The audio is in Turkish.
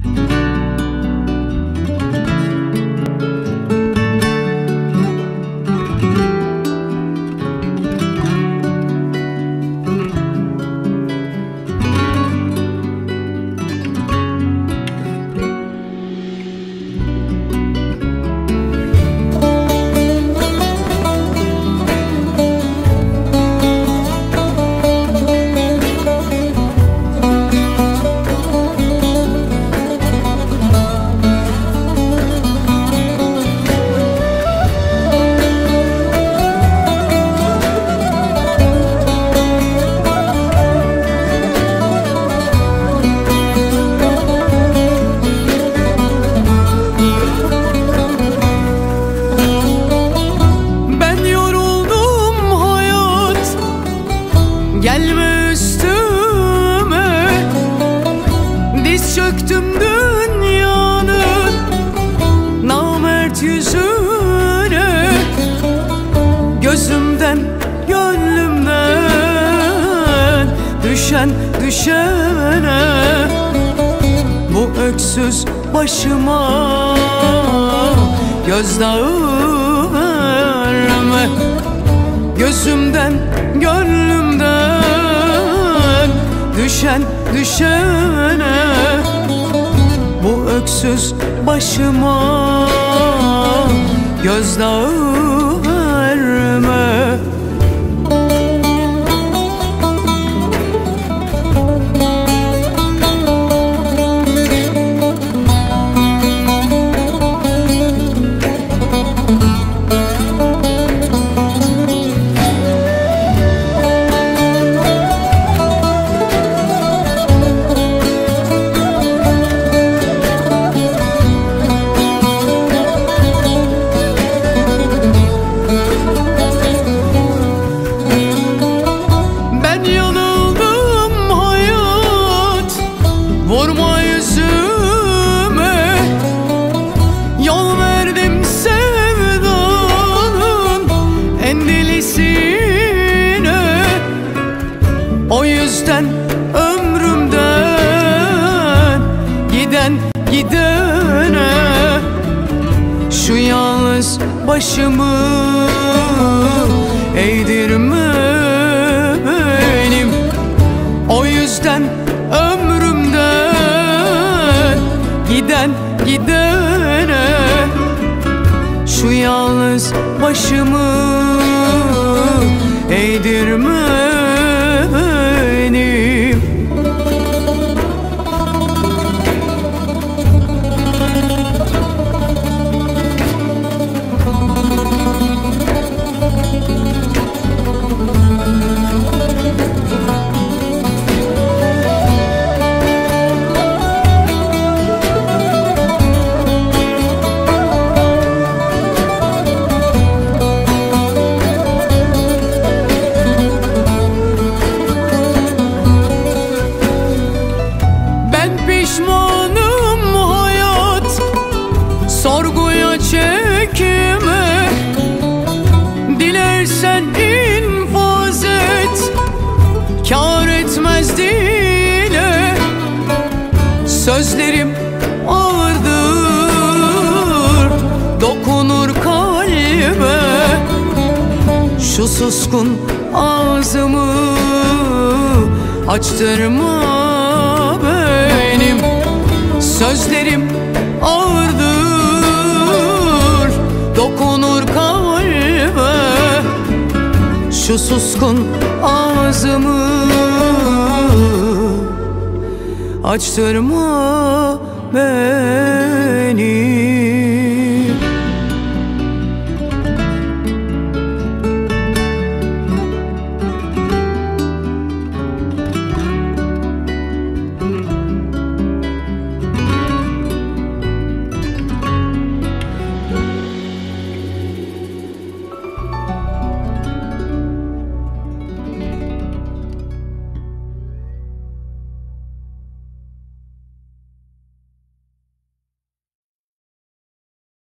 Gelme üstüme, diz çöktüm dünyanın namert yüzüne. Gözümden, gönlümden düşen düşene, bu öksüz başıma gözdağı verme. Gözümden, gönlümden düşen düşene, bu öksüz başıma gözdağı verme. Vurma yüzüme, yol verdim sevdanın en delisine. O yüzden ömrümden giden gidene, şu yalnız başımı eğdirme benim. O yüzden ömrümden giden gidene, şu yalnız başımı eğdirme benim. Pişmanım hayat, sorguya çekme. Dilersen infaz et, kâr etmez dile. Sözlerim ağırdır, dokunur kalbe. Şu suskun ağzımı açtırma benim. Sözlerim ağırdır, dokunur kalbe. Şu suskun ağzımı açtırma beni.